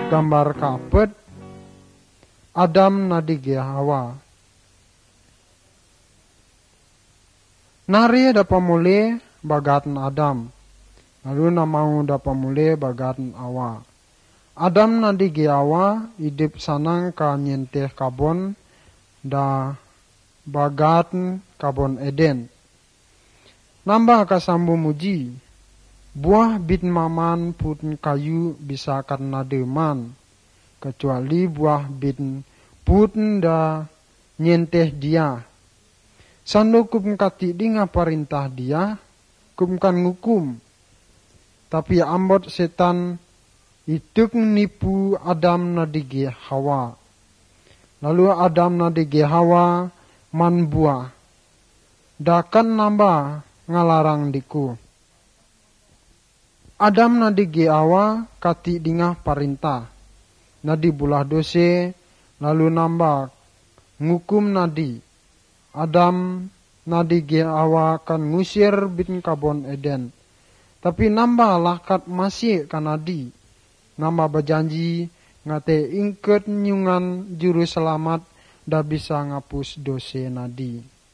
gambar kapet Adam nadige Hawa. Nari dapat mulai bagatan Adam. Lalu namau dapat mulai bagatan Hawa. Adam nadige Hawa hidup sanang ka nyenteh kabon da bagatan kabon Eden. Nambah kasambu muji. Buah bit maman pun kayu bisa karena deman. Kecuali buah bit pun da nyenteh dia. Sandu kum kati dinga perintah dia, kum kan ngukum. Tapi ambot setan itu nipu Adam nadige Hawa. Lalu Adam nadige Hawa man buah. Dakan nambah ngalarang diku. Adam nadige Hawa kati dinga perintah. Nadi bulah dose lalu nambah ngukum nadi. Adam nadige Hawa kan ngusir bin kabon Eden. Tapi nambah lakat masih kanadi. Nambah berjanji ngate ingket nyungan juru selamat dah bisa ngapus dose nadi.